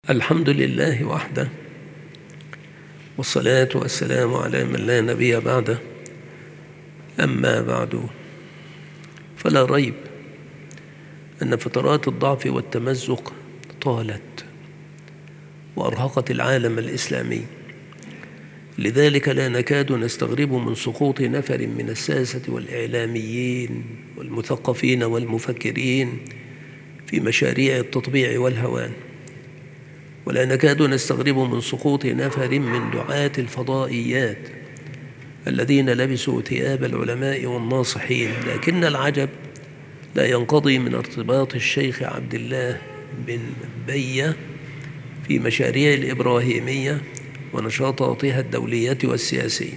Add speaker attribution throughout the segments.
Speaker 1: الحمد لله وحده، والصلاة والسلام على من لا نبي بعده. أما بعد، فلا ريب أن فترات الضعف والتمزق طالت وأرهقت العالم الإسلامي. لذلك لا نكاد نستغرب من سقوط نفر من الساسة والإعلاميين والمثقفين والمفكرين في مشاريع التطبيع والهوان، ولا نكاد نستغرب من سقوط نفر من دعاة الفضائيات الذين لبسوا ثياب العلماء والناصحين. لكن العجب لا ينقضي من ارتباط الشيخ عبد الله بن بية في مشاريع الإبراهيمية ونشاطاتها الدولية والسياسية.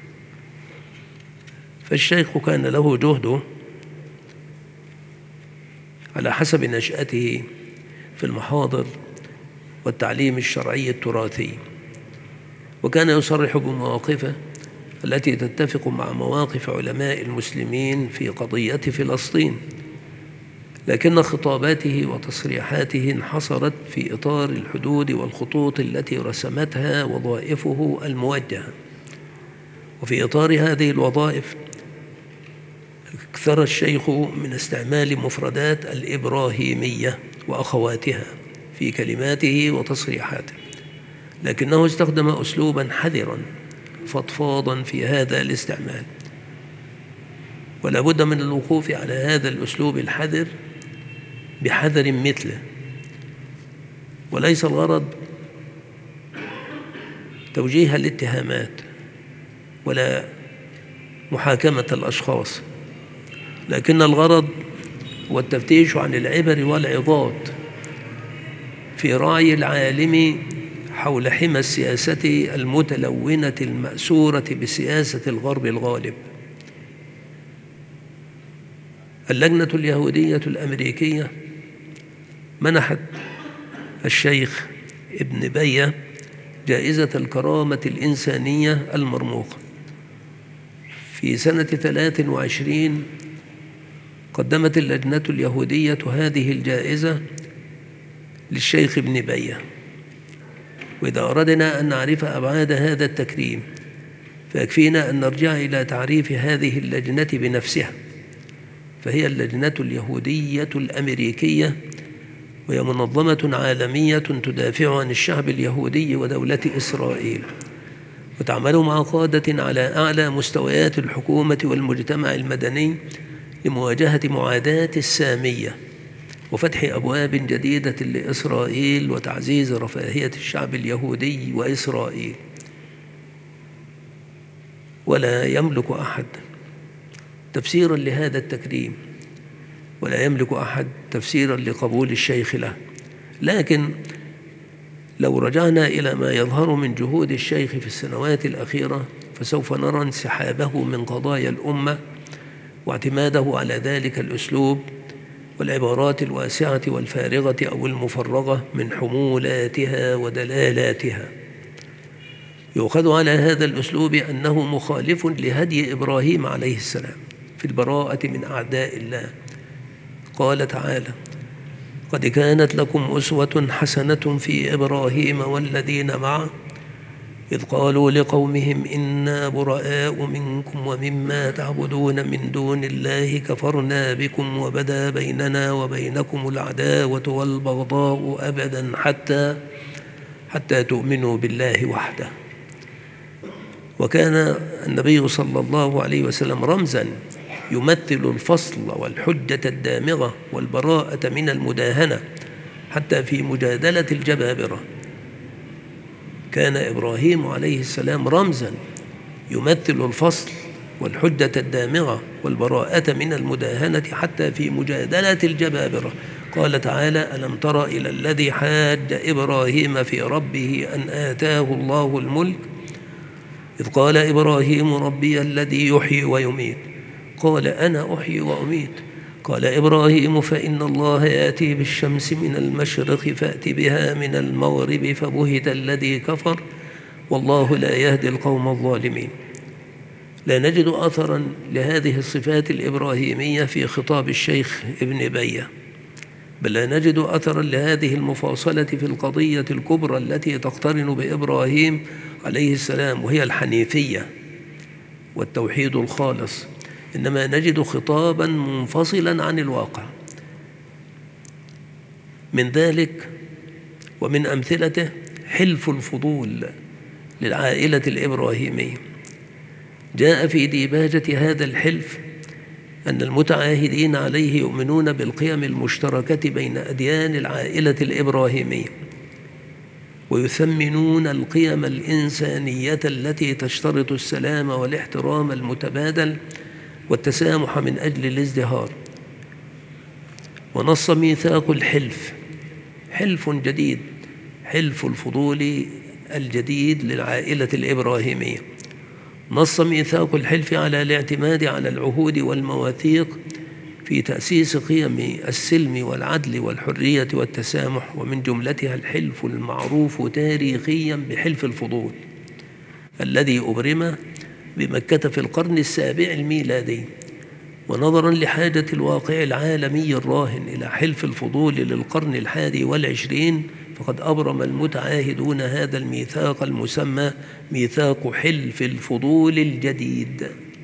Speaker 1: فالشيخ كان له جهده على حسب نشأته في المحاضر والتعليم الشرعي التراثي، وكان يصرح بمواقفه التي تتفق مع مواقف علماء المسلمين في قضية فلسطين، لكن خطاباته وتصريحاته انحصرت في إطار الحدود والخطوط التي رسمتها وظائفه الموجهة. وفي إطار هذه الوظائف اكثر الشيخ من استعمال مفردات الإبراهيمية وأخواتها في كلماته وتصريحاته، لكنه استخدم أسلوبا حذرا فضفاضا في هذا الاستعمال، ولا بد من الوقوف على هذا الأسلوب الحذر بحذر مثله. وليس الغرض توجيه الاتهامات ولا محاكمة الأشخاص، لكن الغرض هو التفتيش عن العبر والعظات في رأي العالم حول حمى السياسة المتلونة المأسورة بسياسة الغرب الغالب. اللجنة اليهودية الأمريكية منحت الشيخ ابن بية جائزة الكرامة الإنسانية المرموقة. في سنة 23 قدمت اللجنة اليهودية هذه الجائزة للشيخ ابن بية. وإذا أردنا أن نعرف أبعاد هذا التكريم فيكفينا أن نرجع إلى تعريف هذه اللجنة بنفسها، فهي اللجنة اليهودية الأمريكية، وهي منظمة عالمية تدافع عن الشعب اليهودي ودولة إسرائيل، وتعمل مع قادة على أعلى مستويات الحكومة والمجتمع المدني لمواجهة معاداة السامية وفتح أبواب جديدة لإسرائيل وتعزيز رفاهية الشعب اليهودي وإسرائيل. ولا يملك أحد تفسيرا لهذا التكريم، ولا يملك أحد تفسيرا لقبول الشيخ له. لكن لو رجعنا إلى ما يظهر من جهود الشيخ في السنوات الأخيرة فسوف نرى انسحابه من قضايا الأمة واعتماده على ذلك الأسلوب والعبارات الواسعة والفارغة أو المفرغة من حمولاتها ودلالاتها. يؤخذ على هذا الأسلوب أنه مخالف لهدي إبراهيم عليه السلام في البراءة من أعداء الله. قال تعالى: قد كانت لكم أسوة حسنة في إبراهيم والذين معه إذ قالوا لقومهم إنا براء منكم ومما تعبدون من دون الله كفرنا بكم وبدا بيننا وبينكم العداوة والبغضاء أبدا حتى تؤمنوا بالله وحده. وكان النبي صلى الله عليه وسلم رمزا يمثل الفصل والحجة الدامغة والبراءة من المداهنة حتى في مجادلة الجبابرة. كان إبراهيم عليه السلام رمزا يمثل الفصل والحجة الدامغة والبراءة من المداهنة حتى في مجادلة الجبابرة. قال تعالى: ألم تر إلى الذي حاج إبراهيم في ربه أن آتاه الله الملك إذ قال إبراهيم ربي الذي يحيي ويميت قال أنا أحيي وأميت قال إبراهيم فإن الله يأتي بالشمس من المشرق فأت بها من المغرب فبهت الذي كفر والله لا يهدي القوم الظالمين. لا نجد أثرا لهذه الصفات الإبراهيمية في خطاب الشيخ ابن بية، بل لا نجد أثرا لهذه المفاصلة في القضية الكبرى التي تقترن بإبراهيم عليه السلام، وهي الحنيفية والتوحيد الخالص، إنما نجد خطابا منفصلا عن الواقع. من ذلك ومن أمثلته حلف الفضول للعائلة الإبراهيمية. جاء في ديباجة هذا الحلف أن المتعاهدين عليه يؤمنون بالقيم المشتركة بين أديان العائلة الإبراهيمية، ويثمنون القيم الإنسانية التي تشترط السلام والاحترام المتبادل والتسامح من أجل الازدهار. ونص ميثاق الحلف حلف جديد، حلف الفضول الجديد للعائلة الإبراهيمية. نص ميثاق الحلف على الاعتماد على العهود والمواثيق في تأسيس قيم السلم والعدل والحرية والتسامح، ومن جملتها الحلف المعروف تاريخيا بحلف الفضول الذي أبرم بمكة في القرن السابع الميلادي. ونظرا لحاجة الواقع العالمي الراهن إلى حلف الفضول للقرن 21، فقد أبرم المتعاهدون هذا الميثاق المسمى ميثاق حلف الفضول الجديد.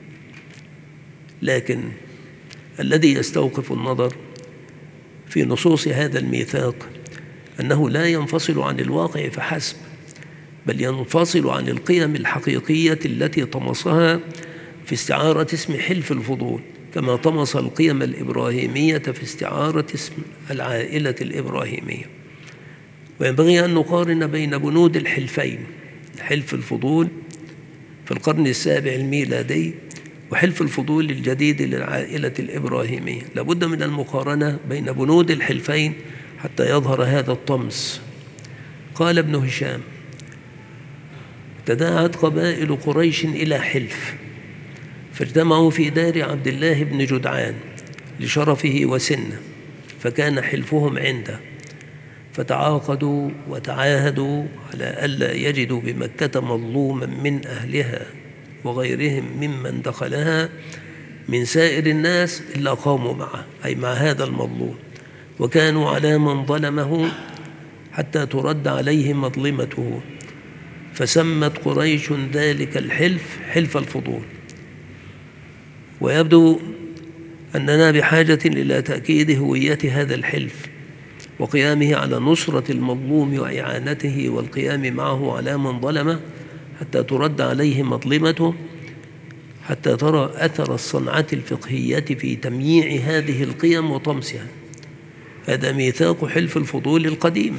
Speaker 1: لكن الذي يستوقف النظر في نصوص هذا الميثاق أنه لا ينفصل عن الواقع فحسب، بل ينفصل عن القيم الحقيقية التي طمسها في استعارة اسم حلف الفضول، كما طمس القيم الإبراهيمية في استعارة اسم العائلة الإبراهيمية. وينبغي أن نقارن بين بنود الحلفين، حلف الفضول في القرن السابع الميلادي وحلف الفضول الجديد للعائلة الإبراهيمية. لابد من المقارنة بين بنود الحلفين حتى يظهر هذا الطمس. قال ابن هشام: تداعت قبائل قريش إلى حلف، فاجتمعوا في دار عبد الله بن جدعان لشرفه وسنه، فكان حلفهم عنده، فتعاقدوا وتعاهدوا على ألا يجدوا بمكة مظلوما من أهلها وغيرهم ممن دخلها من سائر الناس إلا قاموا معه، أي مع هذا المظلوم، وكانوا على من ظلمه حتى ترد عليه مظلمته. فسمت قريش ذلك الحلف حلف الفضول. ويبدو أننا بحاجة إلى تأكيد هوية هذا الحلف وقيامه على نصرة المظلوم وإعانته والقيام معه على من ظلمه حتى ترد عليه مظلمته، حتى ترى أثر الصنعة الفقهية في تمييع هذه القيم وطمسها. هذا ميثاق حلف الفضول القديم.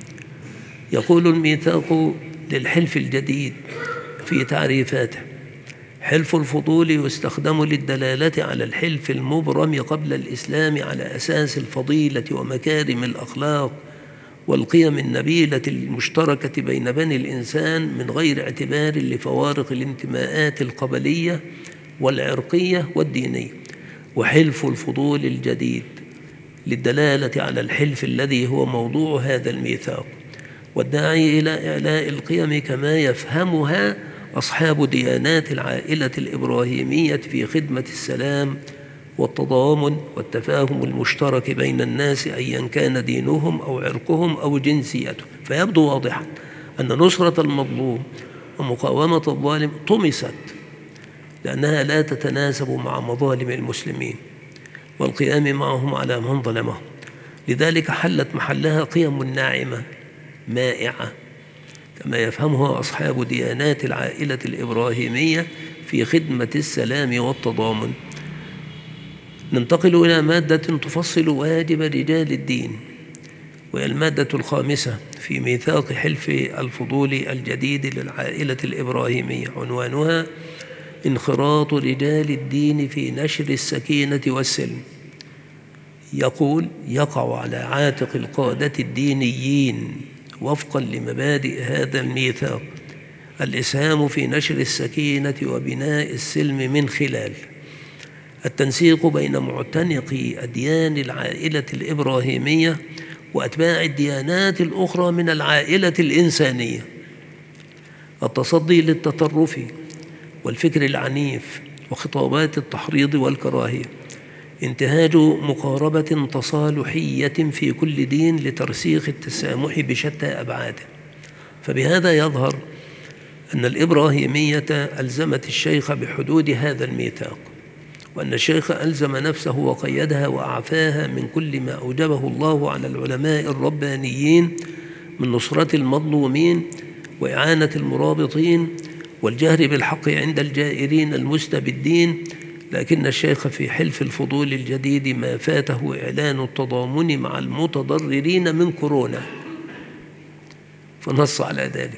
Speaker 1: يقول الميثاق للحلف الجديد في تعريفاته: حلف الفضول يستخدم للدلالة على الحلف المبرم قبل الإسلام على أساس الفضيلة ومكارم الأخلاق والقيم النبيلة المشتركة بين بني الإنسان من غير اعتبار لفوارق الانتماءات القبلية والعرقية والدينية. وحلف الفضول الجديد للدلالة على الحلف الذي هو موضوع هذا الميثاق، والداعي إلى إعلاء القيم كما يفهمها أصحاب ديانات العائلة الإبراهيمية في خدمة السلام والتضامن والتفاهم المشترك بين الناس أيا كان دينهم أو عرقهم أو جنسيتهم. فيبدو واضحا أن نصرة المظلوم ومقاومة الظالم طمست لأنها لا تتناسب مع مظالم المسلمين والقيام معهم على من ظلمهم. لذلك حلت محلها قيم ناعمة مائعة كما يفهمها أصحاب ديانات العائلة الإبراهيمية في خدمة السلام والتضامن. ننتقل إلى مادة تفصل واجب رجال الدين، وهي المادة الخامسة في ميثاق حلف الفضول الجديد للعائلة الإبراهيمية، عنوانها: انخراط رجال الدين في نشر السكينة والسلم. يقول: يقع على عاتق القادة الدينيين وفقا لمبادئ هذا الميثاق الإسهام في نشر السكينة وبناء السلم من خلال التنسيق بين معتنقي أديان العائلة الإبراهيمية وأتباع الديانات الأخرى من العائلة الإنسانية، التصدي للتطرف والفكر العنيف وخطابات التحريض والكراهية، انتهاج مقاربة تصالحية في كل دين لترسيخ التسامح بشتى أبعاده. فبهذا يظهر أن الإبراهيمية ألزمت الشيخ بحدود هذا الميثاق، وأن الشيخ ألزم نفسه وقيدها وأعفاها من كل ما أوجبه الله على العلماء الربانيين من نصرة المظلومين وإعانة المرابطين والجهر بالحق عند الجائرين المستبدين. لكن الشيخ في حلف الفضول الجديد ما فاته إعلان التضامن مع المتضررين من كورونا، فنص على ذلك.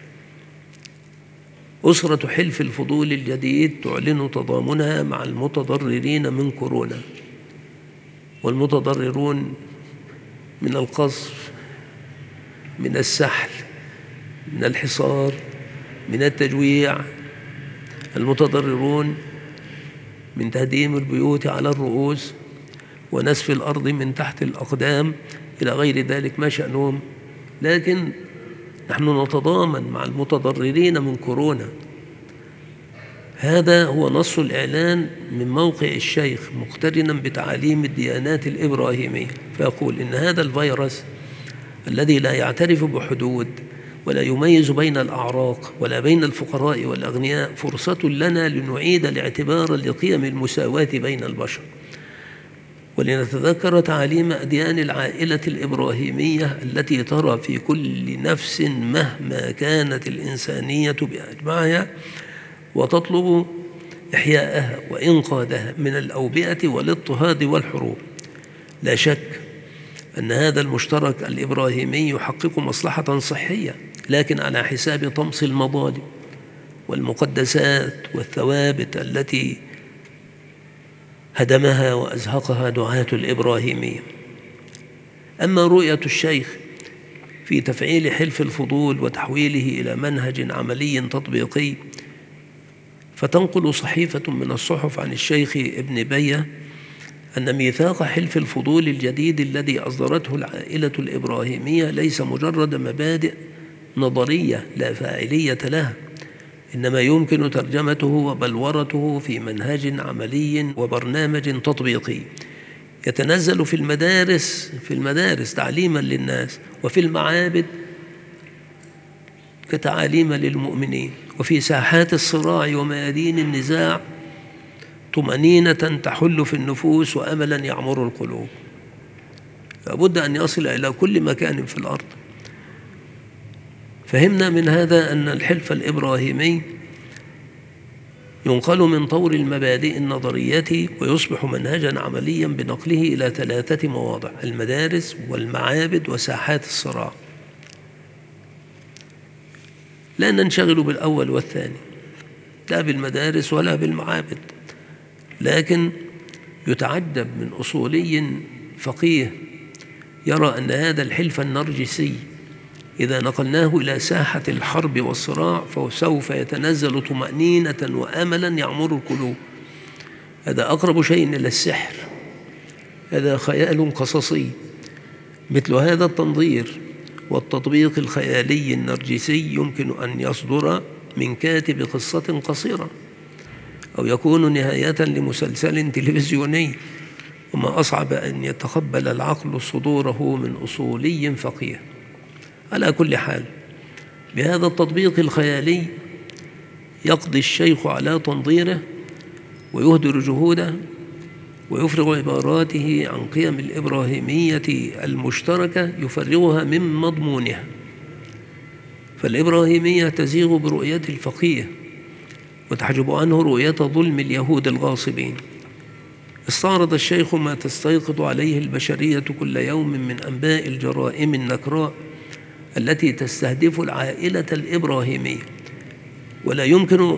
Speaker 1: أسرة حلف الفضول الجديد تعلن تضامنها مع المتضررين من كورونا، والمتضررون من القصف، من السحل، من الحصار، من التجويع، المتضررون من تهديم البيوت على الرؤوس ونسف الأرض من تحت الأقدام إلى غير ذلك ما شأنهم. لكن نحن نتضامن مع المتضررين من كورونا. هذا هو نص الإعلان من موقع الشيخ مقترنا بتعاليم الديانات الإبراهيمية، فيقول إن هذا الفيروس الذي لا يعترف بحدود ولا يميز بين الأعراق ولا بين الفقراء والأغنياء فرصة لنا لنعيد الاعتبار لقيم المساواة بين البشر، ولنتذكر تعاليم أديان العائلة الإبراهيمية التي ترى في كل نفس مهما كانت الإنسانية بأجمعها وتطلب إحياءها وإنقاذها من الأوبئة والاضطهاد والحروب. لا شك أن هذا المشترك الإبراهيمي يحقق مصلحة صحية، لكن على حساب طمس المظالم والمقدسات والثوابت التي هدمها وأزهقها دعاة الإبراهيمية. أما رؤية الشيخ في تفعيل حلف الفضول وتحويله إلى منهج عملي تطبيقي، فتنقل صحيفة من الصحف عن الشيخ ابن بية أن ميثاق حلف الفضول الجديد الذي أصدرته العائلة الإبراهيمية ليس مجرد مبادئ نظرية لا فاعلية لها، إنما يمكن ترجمته وبلورته في منهج عملي وبرنامج تطبيقي يتنزل في المدارس تعليما للناس، وفي المعابد كتعاليم للمؤمنين، وفي ساحات الصراع وميادين النزاع طمأنينة تحل في النفوس وأملا يعمر القلوب. لابد أن يصل إلى كل مكان في الأرض. فهمنا من هذا أن الحلف الإبراهيمي ينقل من طور المبادئ النظرية ويصبح منهجا عمليا بنقله إلى 3 مواضع: المدارس والمعابد وساحات الصراع. لا ننشغل بالأول والثاني، لا بالمدارس ولا بالمعابد، لكن يتعجب من أصولي فقيه يرى أن هذا الحلف النرجسي إذا نقلناه إلى ساحة الحرب والصراع فسوف يتنزل طمأنينة وأملا يعمر القلوب. هذا أقرب شيء إلى السحر، هذا خيال قصصي. مثل هذا التنظير والتطبيق الخيالي النرجسي يمكن أن يصدر من كاتب قصة قصيرة، أو يكون نهاية لمسلسل تلفزيوني، وما أصعب أن يتقبل العقل صدوره من أصولي فقيه. على كل حال، بهذا التطبيق الخيالي يقضي الشيخ على تنظيره ويهدر جهوده ويفرغ عباراته عن قيم الإبراهيمية المشتركة يفرغها من مضمونها. فالإبراهيمية تزيغ برؤية الفقيه وتحجب عنه رؤية ظلم اليهود الغاصبين. استعرض الشيخ ما تستيقظ عليه البشرية كل يوم من أنباء الجرائم النكراء التي تستهدف العائلة الإبراهيمية، ولا يمكن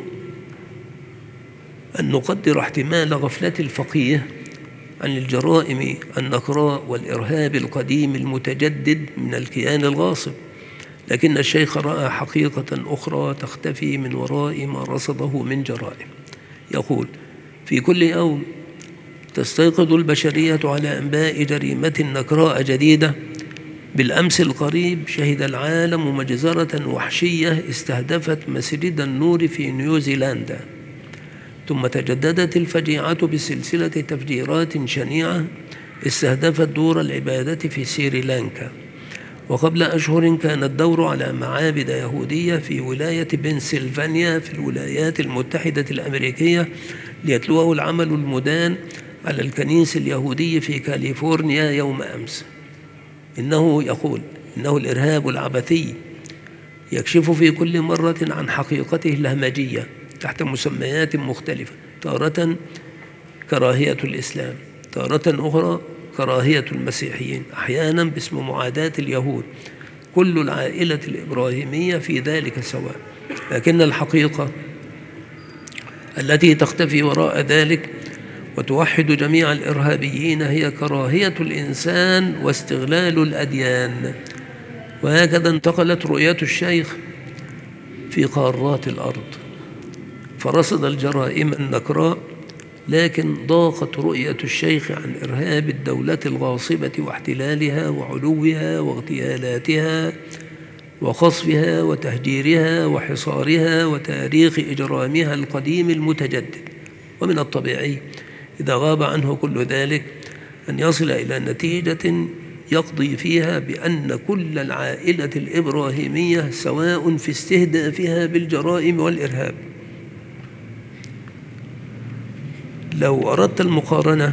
Speaker 1: أن نقدر احتمال غفلة الفقيه عن الجرائم النكراء والإرهاب القديم المتجدد من الكيان الغاصب. لكن الشيخ رأى حقيقة أخرى تختفي من وراء ما رصده من جرائم. يقول: في كل يوم تستيقظ البشرية على أنباء جريمة نكراء جديدة. بالأمس القريب شهد العالم مجزرة وحشية استهدفت مسجد النور في نيوزيلندا. ثم تجددت الفجيعة بسلسلة تفجيرات شنيعة استهدفت دور العبادة في سريلانكا. وقبل أشهر كان الدور على معابد يهودية في ولاية بنسلفانيا في الولايات المتحدة الأمريكية ليتلوه العمل المدان على الكنيس اليهودي في كاليفورنيا يوم أمس. إنه يقول إنه الإرهاب العبثي يكشف في كل مرة عن حقيقته الهمجية تحت مسميات مختلفة، تارة كراهية الإسلام، تارة أخرى كراهية المسيحيين، أحيانا باسم معاداة اليهود. كل العائلة الإبراهيمية في ذلك سواء، لكن الحقيقة التي تختفي وراء ذلك وتوحد جميع الإرهابيين هي كراهية الإنسان واستغلال الأديان. وهكذا انتقلت رؤية الشيخ في قارات الأرض، فرصد الجرائم النكراء، لكن ضاقت رؤية الشيخ عن إرهاب الدولة الغاصبة واحتلالها وعلوها واغتيالاتها وخصفها وتهجيرها وحصارها وتاريخ إجرامها القديم المتجدد. ومن الطبيعي إذا غاب عنه كل ذلك أن يصل إلى نتيجة يقضي فيها بأن كل العائلة الإبراهيمية سواء في استهدافها بالجرائم والإرهاب. لو أردت المقارنة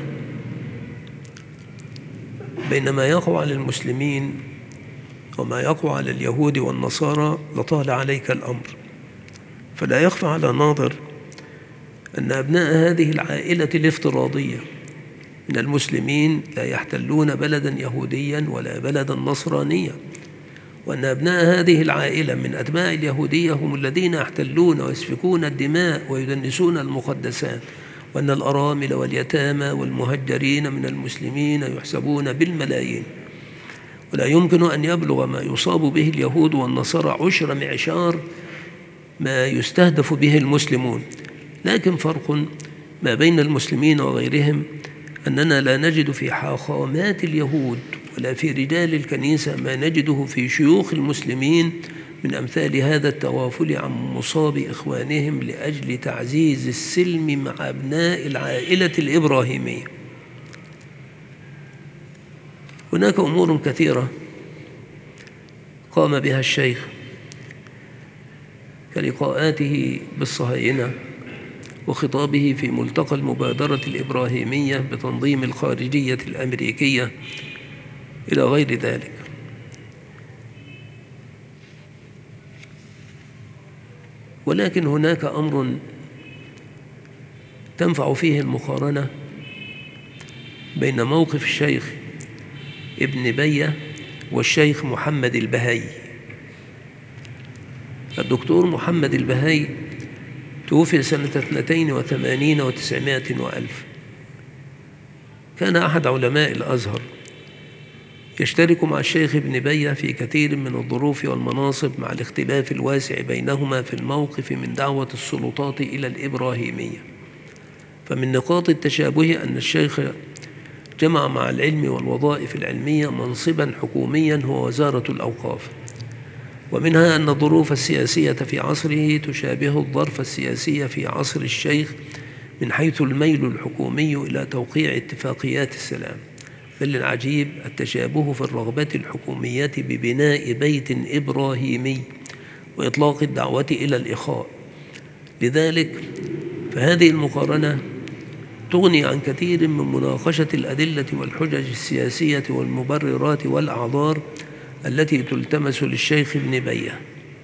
Speaker 1: بين ما يقع على المسلمين وما يقع على اليهود والنصارى لطال عليك الأمر، فلا يخفى على ناظر أن أبناء هذه العائلة الافتراضية من المسلمين لا يحتلون بلدا يهوديا ولا بلدا نصرانيا، وأن أبناء هذه العائلة من أتباع اليهودية هم الذين يحتلون ويسفكون الدماء ويدنسون المقدسات، وأن الأرامل واليتامى والمهجرين من المسلمين يحسبون بالملايين. ولا يمكن أن يبلغ ما يصاب به اليهود والنصارى عشر معشار ما يستهدف به المسلمون. لكن فرق ما بين المسلمين وغيرهم أننا لا نجد في حاخامات اليهود ولا في رجال الكنيسة ما نجده في شيوخ المسلمين من أمثال هذا التغافل عن مصاب إخوانهم لأجل تعزيز السلم مع أبناء العائلة الإبراهيمية. هناك أمور كثيرة قام بها الشيخ كلقاءاته بالصهاينة وخطابه في ملتقى المبادرة الإبراهيمية بتنظيم الخارجية الأمريكية إلى غير ذلك. ولكن هناك أمر تنفع فيه المقارنة بين موقف الشيخ ابن بية والشيخ محمد البهي. الدكتور محمد البهي توفي سنة 82 و900 وألف. كان أحد علماء الأزهر، يشترك مع الشيخ ابن بية في كثير من الظروف والمناصب مع الاختلاف الواسع بينهما في الموقف من دعوة السلطات إلى الإبراهيمية. فمن نقاط التشابه أن الشيخ جمع مع العلم والوظائف العلمية منصبا حكوميا هو وزارة الأوقاف، ومنها أن الظروف السياسية في عصره تشابه الظرف السياسي في عصر الشيخ من حيث الميل الحكومي إلى توقيع اتفاقيات السلام. بل العجيب التشابه في الرغبة الحكومية ببناء بيت إبراهيمي وإطلاق الدعوة إلى الإخاء. لذلك فهذه المقارنة تغني عن كثير من مناقشة الأدلة والحجج السياسية والمبررات والأعذار التي تلتمس للشيخ ابن بية.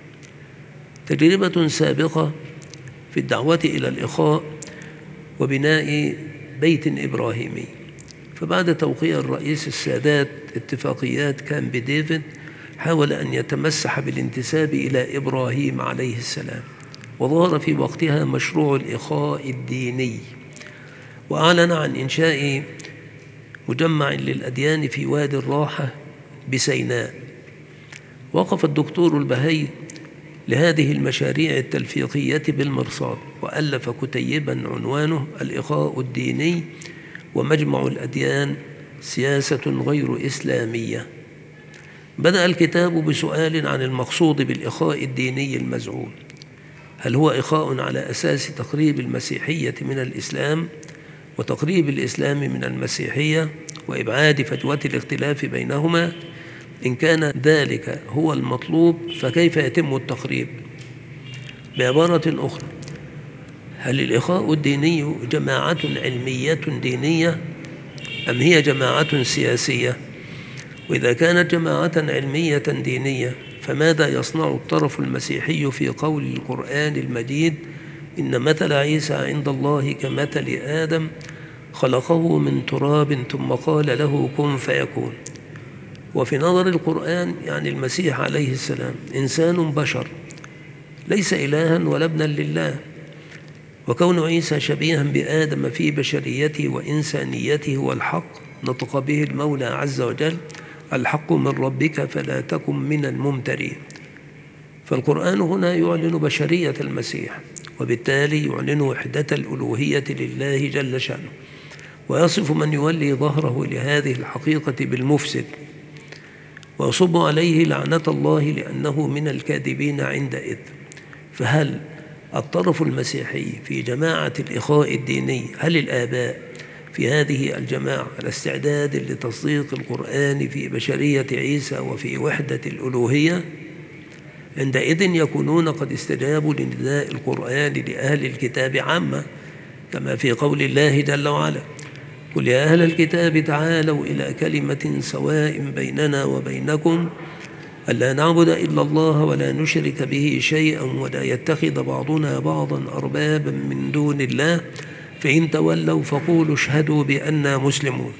Speaker 1: تجربة سابقة في الدعوة إلى الإخاء وبناء بيت إبراهيمي. فبعد توقيع الرئيس السادات اتفاقيات كامب ديفيد حاول أن يتمسح بالانتساب إلى إبراهيم عليه السلام، وظهر في وقتها مشروع الإخاء الديني، وأعلن عن إنشاء مجمع للأديان في وادي الراحة بسيناء. وقف الدكتور البهي لهذه المشاريع التلفيقية بالمرصاد، وألف كتيبا عنوانه الإخاء الديني ومجمع الأديان سياسة غير إسلامية. بدأ الكتاب بسؤال عن المقصود بالإخاء الديني المزعوم، هل هو إخاء على أساس تقريب المسيحية من الإسلام وتقريب الإسلام من المسيحية وإبعاد فجوة الاختلاف بينهما؟ إن كان ذلك هو المطلوب فكيف يتم التقريب؟ بعبارة أخرى، هل الإخاء الديني جماعة علمية دينية أم هي جماعة سياسية؟ وإذا كانت جماعة علمية دينية فماذا يصنع الطرف المسيحي في قول القرآن المجيد إن مثل عيسى عند الله كمثل آدم خلقه من تراب ثم قال له كن فيكون؟ وفي نظر القرآن يعني المسيح عليه السلام إنسان بشر ليس إلها ولا ابنا لله، وكون عيسى شبيها بآدم في بشريته وإنسانيته هو الحق نطق به المولى عز وجل الحق من ربك فلا تكن من الممترين. فالقرآن هنا يعلن بشرية المسيح، وبالتالي يعلن وحدة الألوهية لله جل شأنه، ويصف من يولي ظهره لهذه الحقيقة بالمفسد، ويصب عليه لعنة الله لأنه من الكاذبين عندئذ. فهل الطرف المسيحي في جماعة الإخاء الديني، هل الآباء في هذه الجماعة على استعداد لتصديق القرآن في بشرية عيسى وفي وحدة الألوهية؟ عندئذ يكونون قد استجابوا لنداء القرآن لأهل الكتاب عامة، كما في قول الله جل وعلا قل يا أهل الكتاب تعالوا إلى كلمة سواء بيننا وبينكم ألا نعبد إلا الله ولا نشرك به شيئا ولا يتخذ بعضنا بعضا أربابا من دون الله فإن تولوا فقولوا اشهدوا بأننا مسلمون.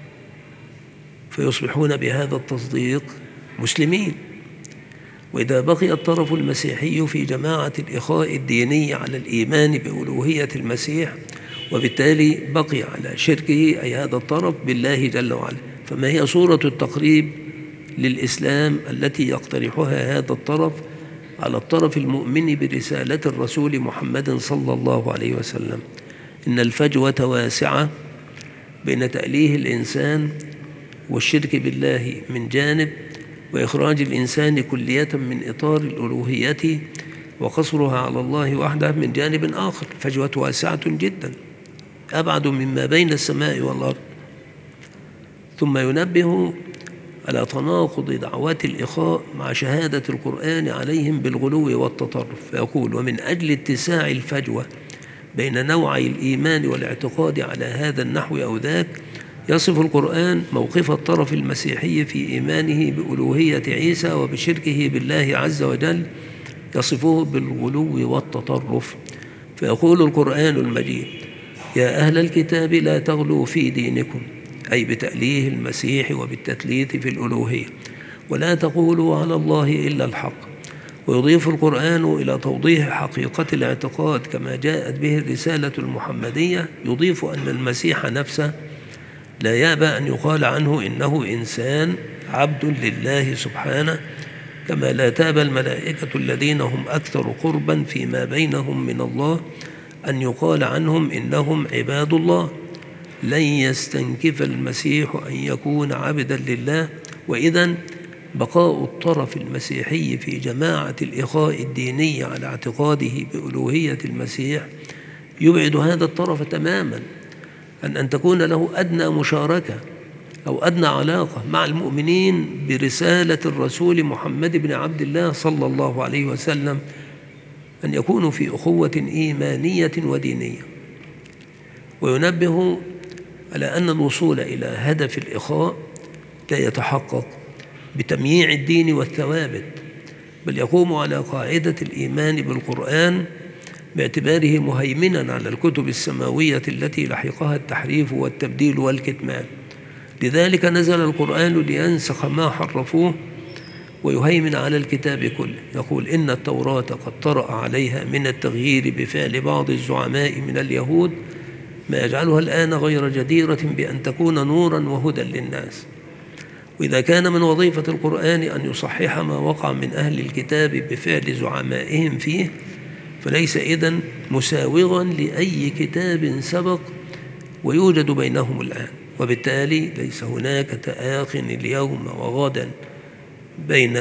Speaker 1: فيصبحون بهذا التصديق مسلمين. وإذا بقي الطرف المسيحي في جماعة الإخاء الديني على الإيمان بألوهية المسيح وبالتالي بقي على شركه أي هذا الطرف بالله جل وعلا، فما هي صورة التقريب للإسلام التي يقترحها هذا الطرف على الطرف المؤمن برسالة الرسول محمد صلى الله عليه وسلم؟ إن الفجوة واسعة بين تأليه الإنسان والشرك بالله من جانب، وإخراج الإنسان كلية من إطار الألوهية وقصرها على الله وحده من جانب آخر. فجوة واسعة جدا أبعد مما بين السماء والأرض. ثم ينبه على تناقض دعوات الإخاء مع شهادة القرآن عليهم بالغلو والتطرف، فيقول ومن أجل اتساع الفجوة بين نوعي الإيمان والاعتقاد على هذا النحو أو ذاك يصف القرآن موقف الطرف المسيحي في إيمانه بألوهية عيسى وبشركه بالله عز وجل، يصفه بالغلو والتطرف. فيقول القرآن المجيد يا أهل الكتاب لا تغلوا في دينكم، أي بتأليه المسيح وبالتثليث في الألوهية، ولا تقولوا على الله إلا الحق. ويضيف القرآن إلى توضيح حقيقة الاعتقاد كما جاءت به الرسالة المحمدية، يضيف أن المسيح نفسه لا يأبى أن يقال عنه إنه إنسان عبد لله سبحانه، كما لا تأبى الملائكة الذين هم أكثر قربا فيما بينهم من الله أن يقال عنهم إنهم عباد الله. لن يستنكف المسيح أن يكون عبدا لله. وإذن بقاء الطرف المسيحي في جماعة الإخاء الديني على اعتقاده بألوهية المسيح يبعد هذا الطرف تماما عن أن تكون له أدنى مشاركة أو أدنى علاقة مع المؤمنين برسالة الرسول محمد بن عبد الله صلى الله عليه وسلم، أن يكونوا في أخوة إيمانية ودينية. وينبه على أن الوصول إلى هدف الإخاء لا يتحقق بتمييع الدين والثوابت، بل يقوم على قاعدة الإيمان بالقرآن باعتباره مهيمنا على الكتب السماوية التي لحقها التحريف والتبديل والكتمان. لذلك نزل القرآن لينسخ ما حرفوه ويهيمن على الكتاب كله. يقول إن التوراة قد طرأ عليها من التغيير بفعل بعض الزعماء من اليهود ما يجعلها الآن غير جديرة بأن تكون نورا وهدى للناس. وإذا كان من وظيفة القرآن أن يصحح ما وقع من أهل الكتاب بفعل زعمائهم فيه، فليس إذن مساوغا لأي كتاب سبق ويوجد بينهم الآن، وبالتالي ليس هناك تآخٍ اليوم وغدا بين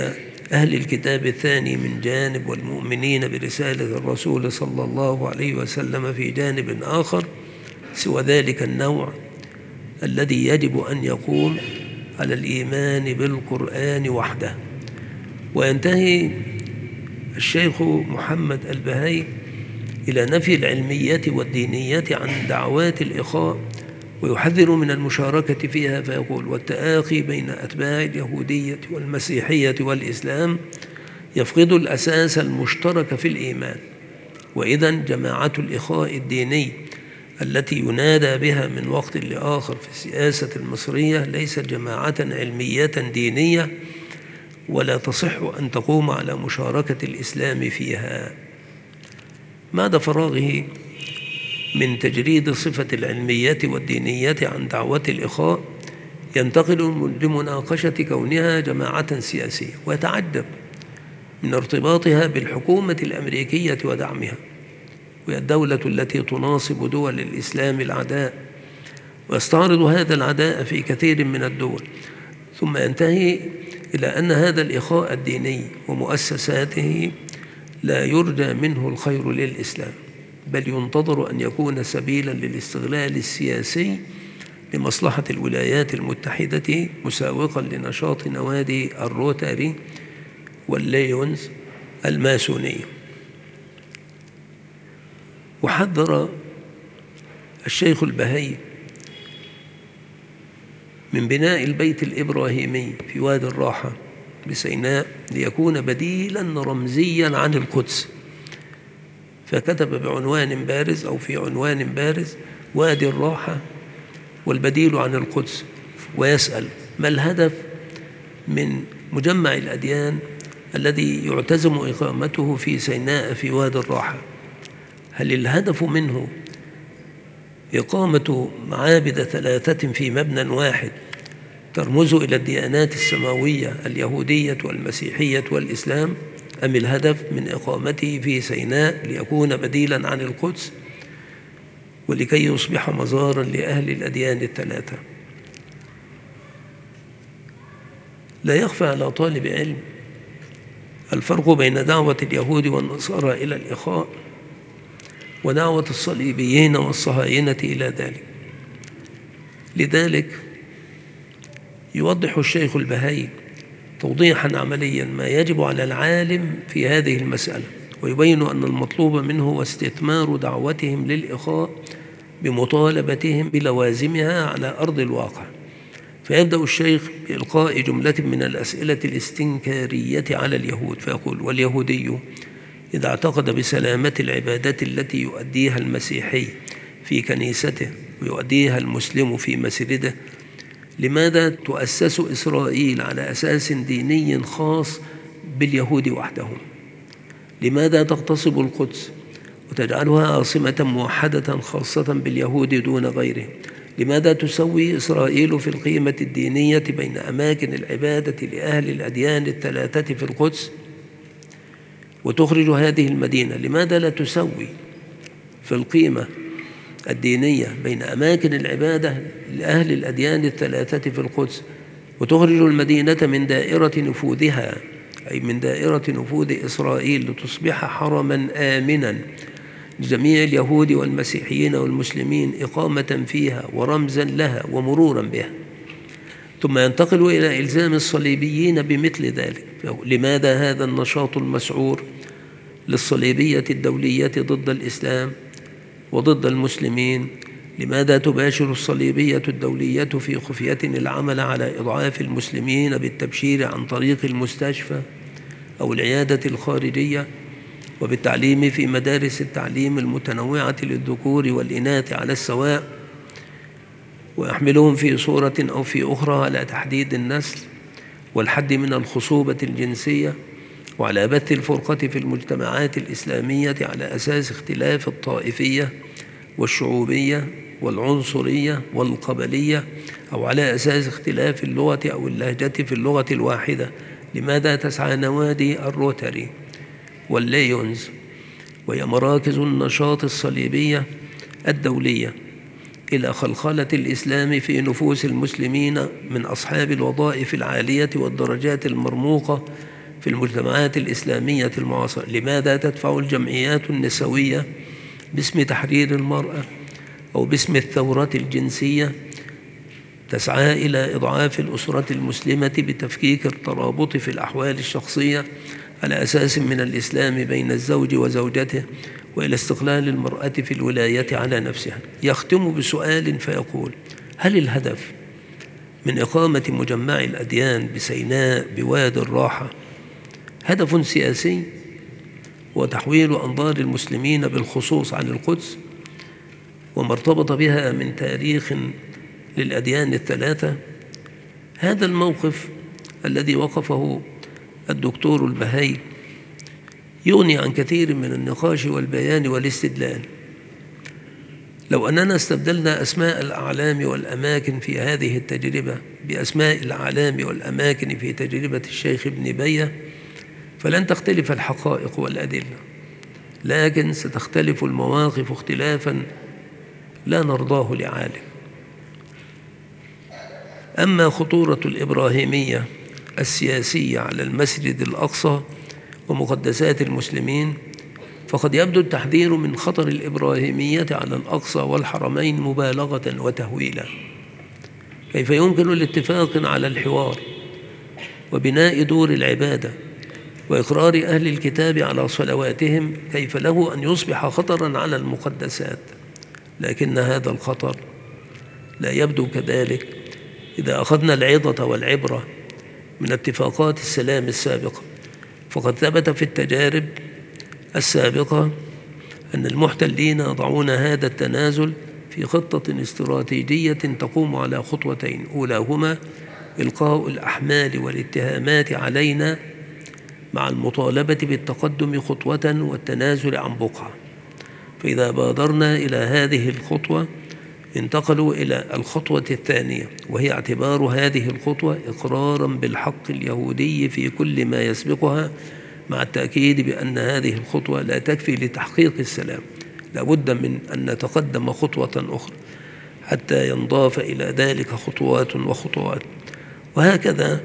Speaker 1: أهل الكتاب الثاني من جانب، والمؤمنين برسالة الرسول صلى الله عليه وسلم في جانب آخر، سوى ذلك النوع الذي يجب أن يقوم على الإيمان بالقرآن وحده. وينتهي الشيخ محمد البهي إلى نفي العلمية والدينية عن دعوات الإخاء، ويحذر من المشاركة فيها فيقول: والتآخي بين أتباع اليهودية والمسيحية والإسلام يفقد الأساس المشترك في الإيمان. وإذن جماعة الإخاء الديني التي ينادى بها من وقت لآخر في السياسة المصرية ليست جماعة علمية دينية، ولا تصح أن تقوم على مشاركة الإسلام فيها. بعد فراغه من تجريد صفة العلمية والدينية عن دعوة الإخاء، ينتقل لمناقشة كونها جماعة سياسية، ويتعجب من ارتباطها بالحكومة الأمريكية ودعمها، وهي الدولة التي تناصب دول الإسلام العداء، ويستعرض هذا العداء في كثير من الدول. ثم ينتهي إلى أن هذا الإخاء الديني ومؤسساته لا يرجى منه الخير للإسلام، بل ينتظر أن يكون سبيلا للاستغلال السياسي لمصلحة الولايات المتحدة، مساوقا لنشاط نوادي الروتاري والليونز الماسونية. وحذر الشيخ البهي من بناء البيت الإبراهيمي في وادي الراحة بسيناء ليكون بديلا رمزيا عن القدس، فكتب بعنوان بارز أو في عنوان بارز: وادي الراحة والبديل عن القدس. ويسأل: ما الهدف من مجمع الأديان الذي يعتزم إقامته في سيناء في وادي الراحة؟ هل الهدف منه إقامة معابد 3 في مبنى واحد ترمز إلى الديانات السماوية اليهودية والمسيحية والإسلام، أم الهدف من إقامته في سيناء ليكون بديلا عن القدس ولكي يصبح مزارا لأهل الأديان 3؟ لا يخفى على طالب علم الفرق بين دعوة اليهود والنصارى إلى الإخاء ودعوة الصليبيين والصهاينة إلى ذلك. لذلك يوضح الشيخ البهي توضيحا عمليا ما يجب على العالم في هذه المسألة، ويبين أن المطلوب منه هو استثمار دعوتهم للإخاء بمطالبتهم بلوازمها على أرض الواقع. فيبدأ الشيخ بإلقاء جملة من الأسئلة الاستنكارية على اليهود، فيقول: واليهودي إذا اعتقد بسلامة العبادات التي يؤديها المسيحي في كنيسته ويؤديها المسلم في مسجده، لماذا تؤسس إسرائيل على أساس ديني خاص باليهود وحدهم؟ لماذا تغتصب القدس وتجعلها عاصمة موحدة خاصة باليهود دون غيرهم؟ لماذا تسوي إسرائيل في القيمة الدينية بين أماكن العبادة لأهل الأديان 3 في القدس وتخرج هذه المدينة؟ لماذا لا تسوي في القيمة الدينية بين أماكن العبادة لأهل الأديان 3 في القدس وتخرج المدينة من دائرة نفوذها، أي من دائرة نفوذ إسرائيل، لتصبح حرما آمنا لجميع اليهود والمسيحيين والمسلمين إقامة فيها ورمزا لها ومرورا بها؟ ثم ينتقل إلى إلزام الصليبيين بمثل ذلك. لماذا هذا النشاط المسعور للصليبية الدولية ضد الإسلام وضد المسلمين؟ لماذا تباشر الصليبية الدولية في خفية العمل على إضعاف المسلمين بالتبشير عن طريق المستشفى أو العيادة الخارجية، وبالتعليم في مدارس التعليم المتنوعة للذكور والإناث على السواء، ويحملهم في صورة أو في أخرى على تحديد النسل والحد من الخصوبة الجنسية، وعلى بث الفرقة في المجتمعات الإسلامية على أساس اختلاف الطائفية والشعوبية والعنصرية والقبلية، أو على أساس اختلاف اللغة أو اللهجة في اللغة الواحدة؟ لماذا تسعى نوادي الروتاري والليونز وهي مراكز النشاط الصليبية الدولية إلى خلخلة الإسلام في نفوس المسلمين من أصحاب الوظائف العالية والدرجات المرموقة في المجتمعات الإسلامية المعاصرة. لماذا تدفع الجمعيات النسوية باسم تحرير المرأة أو باسم الثورة الجنسية تسعى إلى إضعاف الأسرة المسلمة بتفكيك الترابط في الأحوال الشخصية على أساس من الإسلام بين الزوج وزوجته، وإلى استقلال المرأة في الولاية على نفسها؟ يختم بسؤال فيقول: هل الهدف من إقامة مجمع الأديان بسيناء بوادي الراحة هدف سياسي وتحويل أنظار المسلمين بالخصوص عن القدس وما ارتبط بها من تاريخ للأديان الثلاثة؟ هذا الموقف الذي وقفه الدكتور البهي يغني عن كثير من النقاش والبيان والاستدلال. لو أننا استبدلنا أسماء الأعلام والأماكن في هذه التجربة بأسماء الأعلام والأماكن في تجربة الشيخ ابن بية فلن تختلف الحقائق والأدلة، لكن ستختلف المواقف اختلافا لا نرضاه لعالم. أما خطورة الإبراهيمية السياسية على المسجد الأقصى ومقدسات المسلمين، فقد يبدو التحذير من خطر الإبراهيمية على الأقصى والحرمين مبالغة وتهويلا. كيف يمكن الاتفاق على الحوار وبناء دور العبادة وإقرار أهل الكتاب على صلواتهم، كيف له أن يصبح خطرا على المقدسات؟ لكن هذا الخطر لا يبدو كذلك إذا أخذنا العظة والعبرة من اتفاقات السلام السابقة. فقد ثبت في التجارب السابقة أن المحتلين يضعون هذا التنازل في خطة استراتيجية تقوم على خطوتين: أولاهما إلقاء الأحمال والاتهامات علينا مع المطالبة بالتقدم خطوة والتنازل عن بقعة. فإذا بادرنا إلى هذه الخطوة انتقلوا إلى الخطوة الثانية، وهي اعتبار هذه الخطوة إقرارا بالحق اليهودي في كل ما يسبقها، مع التأكيد بأن هذه الخطوة لا تكفي لتحقيق السلام، لابد من أن نتقدم خطوة أخرى حتى ينضاف إلى ذلك خطوات وخطوات. وهكذا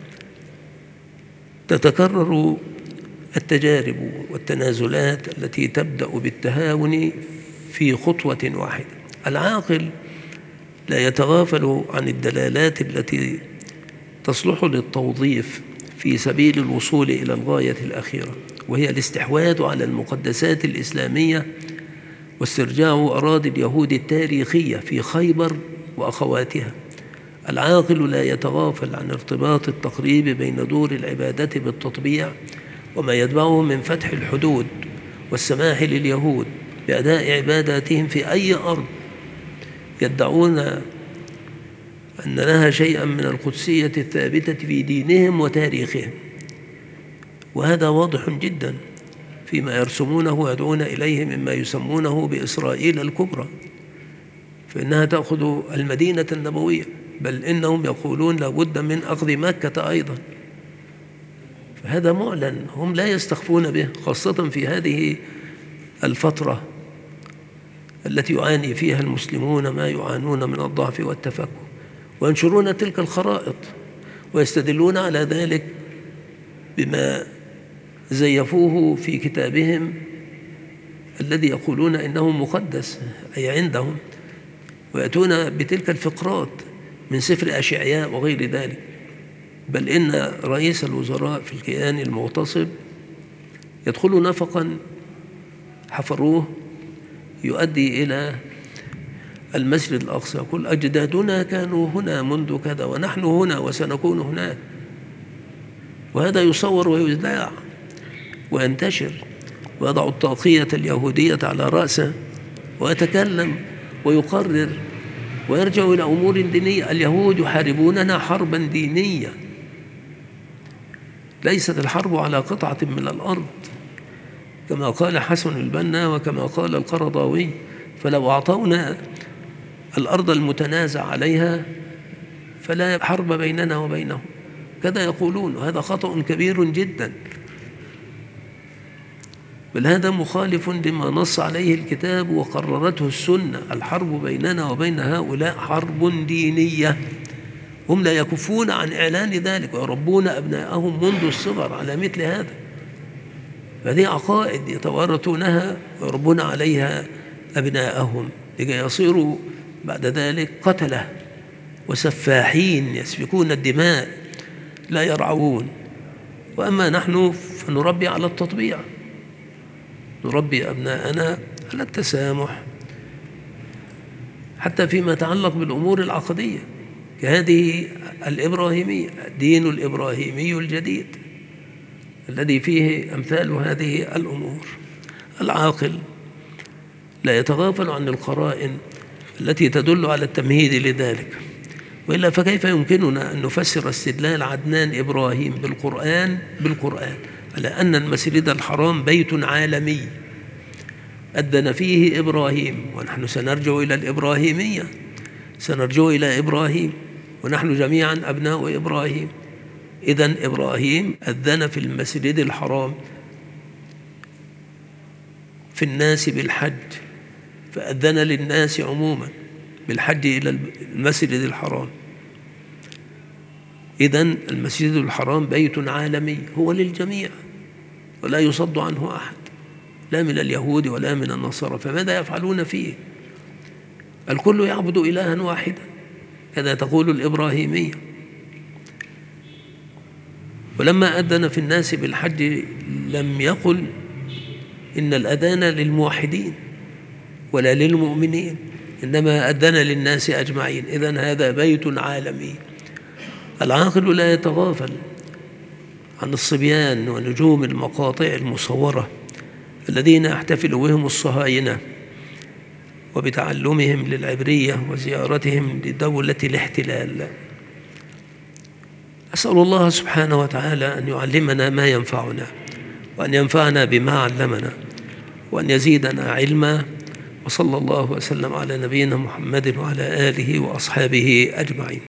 Speaker 1: تتكرر التجارب والتنازلات التي تبدأ بالتهاون في خطوة واحدة. العاقل لا يتغافل عن الدلالات التي تصلح للتوظيف في سبيل الوصول إلى الغاية الأخيرة، وهي الاستحواذ على المقدسات الإسلامية واسترجاع أراضي اليهود التاريخية في خيبر وأخواتها. العاقل لا يتغافل عن ارتباط التقريب بين دور العبادة بالتطبيع وما يتبعه من فتح الحدود والسماح لليهود بأداء عباداتهم في أي أرض يدعون أن لها شيئا من القدسية الثابتة في دينهم وتاريخهم. وهذا واضح جدا فيما يرسمونه ويدعون إليه مما يسمونه بإسرائيل الكبرى، فإنها تأخذ المدينة النبوية، بل إنهم يقولون لابد من أخذ مكة أيضا. فهذا معلن، هم لا يستخفون به، خاصة في هذه الفترة التي يعاني فيها المسلمون ما يعانون من الضعف والتفكك، وينشرون تلك الخرائط ويستدلون على ذلك بما زيفوه في كتابهم الذي يقولون إنه مقدس أي عندهم، ويأتون بتلك الفقرات من سفر أشعياء وغير ذلك. بل إن رئيس الوزراء في الكيان المغتصب يدخل نفقا حفروه يؤدي إلى المسجد الأقصى، يقول أجدادنا كانوا هنا منذ كذا ونحن هنا وسنكون هناك. وهذا يصور ويذاع وينتشر، ويضع الطاقية اليهودية على رأسه ويتكلم ويقرر ويرجع إلى أمور دينية. اليهود يحاربوننا حربا دينية، ليست الحرب على قطعة من الأرض كما قال حسن البنا وكما قال القرضاوي، فلو أعطونا الأرض المتنازع عليها فلا حرب بيننا وبينهم، كذا يقولون. وهذا خطأ كبير جدا، بل هذا مخالف لما نص عليه الكتاب وقررته السنة. الحرب بيننا وبين هؤلاء حرب دينية، هم لا يكفون عن إعلان ذلك ويربون أبناءهم منذ الصغر على مثل هذا. فهذه عقائد يتوارثونها ويربون عليها أبناءهم لكي يصيروا بعد ذلك قتلة وسفاحين يسفكون الدماء لا يرعون. وأما نحن فنربي على التطبيع، نربي أبناءنا على التسامح حتى فيما يتعلق بالأمور العقدية كهذه الإبراهيمية، الدين الإبراهيمي الجديد الذي فيه أمثال هذه الأمور. العاقل لا يتغافل عن القرائن التي تدل على التمهيد لذلك، وإلا فكيف يمكننا أن نفسر استدلال عدنان إبراهيم بالقرآن على أن المسجد الحرام بيت عالمي أذن فيه إبراهيم، ونحن سنرجع إلى الإبراهيمية، سنرجع إلى إبراهيم ونحن جميعا أبناء إبراهيم. إذن إبراهيم أذن في المسجد الحرام في الناس بالحج، فأذن للناس عموما بالحج إلى المسجد الحرام. إذن المسجد الحرام بيت عالمي هو للجميع ولا يصد عنه أحد، لا من اليهود ولا من النصارى. فماذا يفعلون فيه؟ الكل يعبد إلها واحدا، كذا تقول الإبراهيمية. ولما أذن في الناس بالحج لم يقل إن الأذان للموحدين ولا للمؤمنين، إنما أذن للناس أجمعين. إذن هذا بيت عالمي. العاقل لا يتغافل عن الصبيان ونجوم المقاطع المصورة الذين يحتفل بهم الصهاينة وبتعلمهم للعبرية وزيارتهم لدولة الاحتلال. أسأل الله سبحانه وتعالى أن يعلمنا ما ينفعنا، وأن ينفعنا بما علمنا، وأن يزيدنا علما. وصلى الله وسلم على نبينا محمد وعلى آله وأصحابه أجمعين.